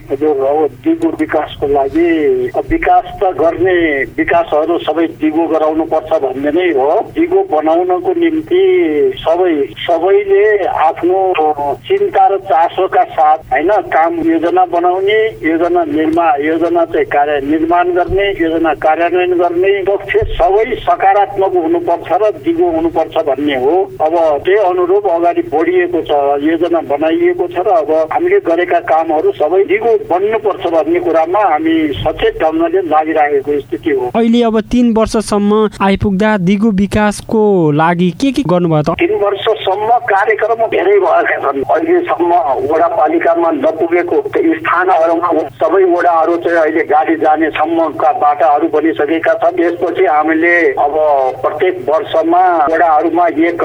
हजुर, अब दिगो विकासको लागि विकास त गर्ने विकासहरू सबै दिगो गराउनु पर्छ भन्ने नै हो। दिगो बनाउनको निम्ति सबैले आफ्नो चिन्ता र चासोका साथ हैन काम योजना बनाउने, योजना चाहिँ निर्माण गर्ने, योजना कार्यान्वयन गर्ने पक्ष सबै सकारात्मक हुनुपर्छ र दिगो हुनुपर्छ भन्ने हो। अब त्यही अनुरूप अगाडि बढिएको छ, योजना बनाइएको छ र अब हामीले गरेका कामहरू सबै दिगो बन्नुपर्छ भन्ने कुरामा हामी सचेत ढङ्गले लागिरहेको स्थिति हो। अहिले अब 3 वर्षसम्म आइपुग्दा दिगो विकासको लागि के गर्नुभयो त? 3 वर्षसम्म कार्यक्रम धेरै भएका छन्। अहिलेसम्म वडापालिकामा नपुगेको स्थानहरूमा सबै वडाहरू चाहिँ अहिले गाडी जाने सम्मका बाटाहरू बनिसकेका छन्। त्यसपछि हामीले अब प्रत्येक वर्षमा वडाहरूमा एक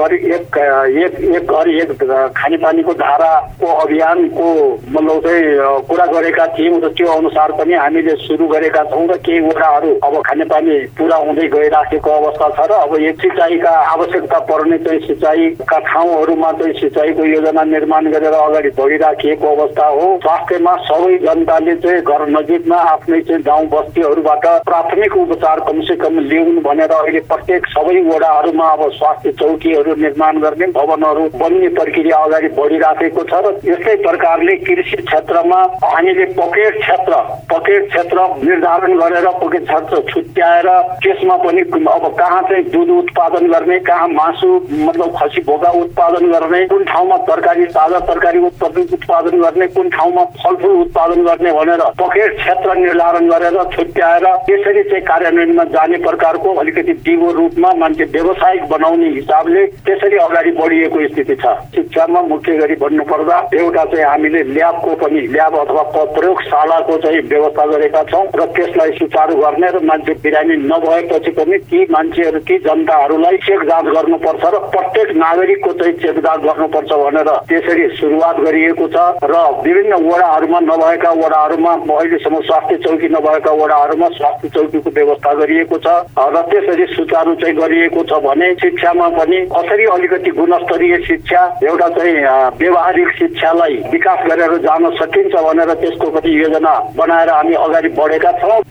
घर एक खानेपानीको धाराको अभियानको मतलब चाहिँ कुरा गरेका थियौँ र त्यो अनुसार पनि हामीले सुरु गरेका छौँ र केही वडाहरू अब खानेपानी पुरा हुँदै गइराखेको अवस्था छ र अब एक सिँचाइका आवश्यकता पर्ने चाहिँ सिँचाइका ठाउँहरूमा चाहिँ सिँचाइको योजना निर्माण गरेर अगाडि बढिराखेको अवस्था हो। स्वास्थ्यमा सबै जनताले चाहिँ घर नजिकमा आफ्नै चाहिँ गाउँ बस्तीहरूबाट प्राथमिक उपचार कमसे कम ल्याउनु भनेर अहिले प्रत्येक सबै वडाहरूमा अब स्वास्थ्य चौकीहरू निर्माण गर्ने भवनहरू बन्ने प्रक्रिया अगाडि बढिराखेको छ र यस्तै प्रकारले कृषि क्षेत्रमा हामीले पकेट क्षेत्र निर्धारण गरेर पकेट क्षेत्र छुट्याएर त्यसमा पनि अब कहाँ चाहिँ दुध उत्पादन गर्ने, कहाँ मासु मतलब खसी भोगा उत्पादन गर्ने, कुन ठाउँमा ताजा तरकारी उत्पादन गर्ने, कुन ठाउँमा फलफुल उत्पादन गर्ने भनेर पकेट क्षेत्र निर्धारण गरेर छुट्याएर त्यसरी चाहिँ कार्यान्वयनमा जाने प्रकारको अलिकति दिगो रूपमा मान्छे व्यावसायिक बनाउने हिसाबले त्यसरी अगाडि बढिएको स्थिति छ। शिक्षामा मुख्य गरी भन्नुपर्दा एउटा चाहिँ हामीले ल्याब अथवा प्रयोगशालाको चाहिँ व्यवस्था गरेका छौँ र त्यसलाई सुचारू गर्ने र मान्छे बिरामी नभएपछि पनि ती जनताहरूलाई चेक जाँच गर्नुपर्छ र प्रत्येक नागरिकको चाहिँ चेक जाँच गर्नुपर्छ भनेर त्यसरी सुरुवात गरिएको छ र विभिन्न वडाहरूमा नभएका वडाहरूमा अहिलेसम्म स्वास्थ्य चौकी नभएका वडाहरूमा स्वास्थ्य चौकीको व्यवस्था गरिएको छ र त्यसरी सुचारू चाहिँ गरिएको छ भने शिक्षामा पनि कसरी अलिकति गुणस्तरीय शिक्षा एउटा चाहिँ व्यावहारिक शिक्षालाई विकास गरेर जान सकिन्छ भनेर त्यसको पनि योजना बनाएर हामी अगाडि बढेका छौँ।